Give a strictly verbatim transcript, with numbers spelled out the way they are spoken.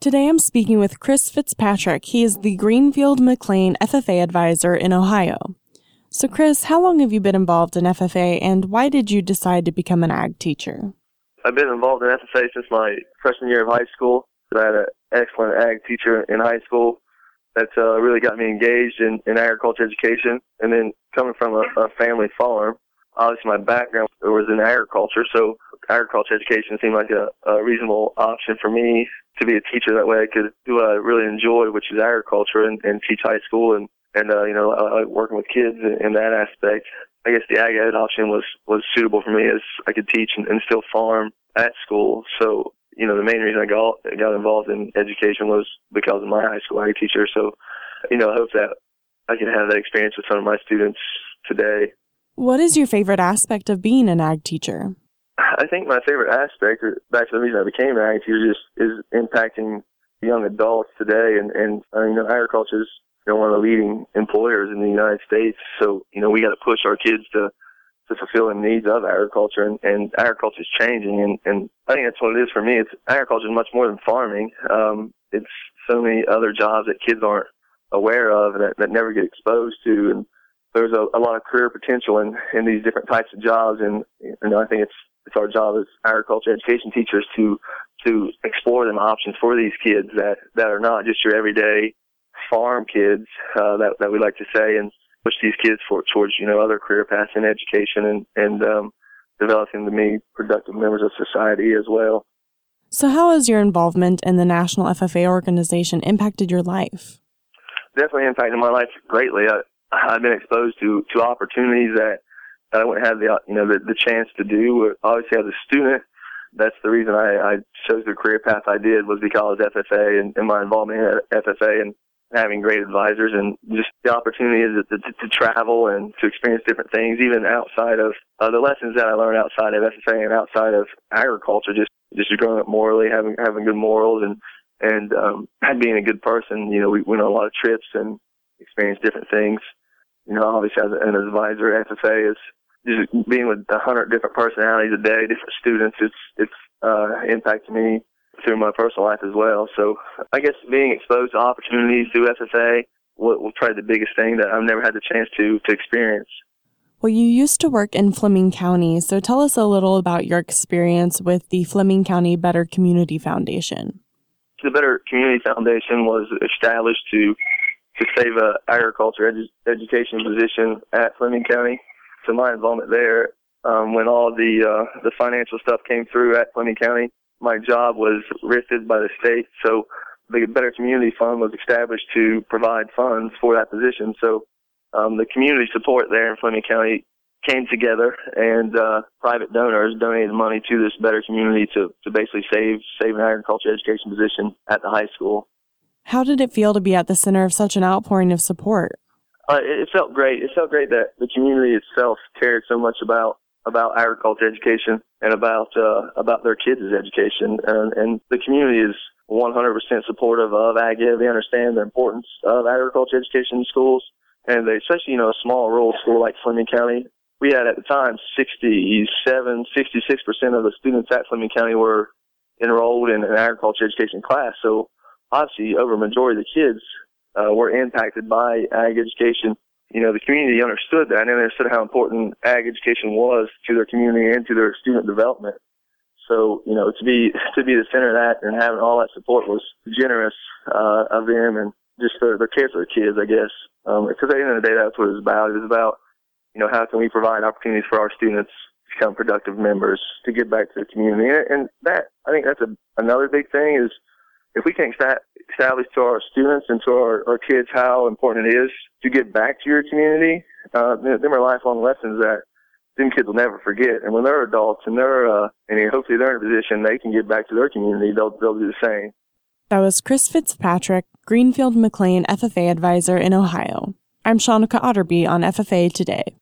Today I'm speaking with Chris Fitzpatrick. He is the Greenfield McLean F F A advisor in Ohio. So Chris, how long have you been involved in F F A, and why did you decide to become an ag teacher? I've been involved in F F A since my freshman year of high school. I had an excellent ag teacher in high school that uh, really got me engaged in, in agriculture education. And then coming from a, a family farm, obviously my background was in agriculture, so agriculture education seemed like a, a reasonable option for me to be a teacher. That way I could do what I really enjoy, which is agriculture, and, and teach high school. And, and uh, you know, I like working with kids in, in that aspect. I guess the ag ed option was, was suitable for me, as I could teach and, and still farm at school. So, you know, the main reason I got, got involved in education was because of my high school ag teacher. So, you know, I hope that I can have that experience with some of my students today. What is your favorite aspect of being an ag teacher? I think my favorite aspect, or back to the reason I became an ag teacher, just is impacting young adults today. And, and uh, you know, agriculture is, you know, one of the leading employers in the United States. So, you know, we got to push our kids to, to fulfill the needs of agriculture, and, and agriculture is changing. And, and I think that's what it is for me. It's agriculture is much more than farming. Um, it's so many other jobs that kids aren't aware of and that, that never get exposed to. And there's a, a lot of career potential in, in these different types of jobs. And, you know, I think it's, it's our job as agriculture education teachers to, to explore them options for these kids that, that are not just your everyday farm kids, uh, that, that we like to say, and push these kids for, towards, you know, other career paths in education, and, and, um, developing them to be productive members of society as well. So how has your involvement in the National F F A organization impacted your life? Definitely impacted my life greatly. I, I've been exposed to, to opportunities that, that I wouldn't have the, you know, the, the chance to do. Obviously, as a student, that's the reason I, I chose the career path I did, was because of F F A and, and my involvement in F F A, and having great advisors, and just the opportunity to, to, to travel and to experience different things, even outside of uh, the lessons that I learned outside of F F A and outside of agriculture, just, just growing up morally, having, having good morals, and, and, um, being a good person. You know, we went on a lot of trips and experienced different things. You know, obviously as an advisor at F F A is just being with a hundred different personalities a day, different students. It's, it's, uh, impacted me through my personal life as well. So I guess being exposed to opportunities through F F A was, was probably the biggest thing that I've never had the chance to, to experience. Well, you used to work in Fleming County, so tell us a little about your experience with the Fleming County Better Community Foundation. The Better Community Foundation was established to to save a agriculture edu- education position at Fleming County. So my involvement there, um, when all the uh, the financial stuff came through at Fleming County, my job was rifted by the state. So the Better Community Fund was established to provide funds for that position. So um, the community support there in Fleming County came together, and uh, private donors donated money to this Better Community to, to basically save save an agriculture education position at the high school. How did it feel to be at the center of such an outpouring of support? Uh, it, it felt great. It felt great that the community itself cared so much about about agriculture education and about uh, about their kids' education. And, and the community is one hundred percent supportive of ag ed. They understand the importance of agriculture education in schools. And they, especially, you know, a small rural school like Fleming County, we had at the time sixty-seven, sixty-six percent of the students at Fleming County were enrolled in an agriculture education class. So obviously, over a majority of the kids uh, were impacted by ag education. You know, the community understood that, and understood how important ag education was to their community and to their student development. So, you know, to be to be the center of that and having all that support was generous uh, of them, and just their, their care for their kids, I guess. Um, because at the end of the day, that's what it was about. It was about, you know, how can we provide opportunities for our students to become productive members, to give back to the community. And, and that, I think that's a, another big thing, is if we can establish to our students and to our, our kids how important it is to give back to your community, uh, them are lifelong lessons that them kids will never forget. And when they're adults and they're, uh, and hopefully they're in a position they can give back to their community, they'll, they'll do the same. That was Chris Fitzpatrick, Greenfield McLean F F A advisor in Ohio. I'm Shanika Otterby on F F A Today.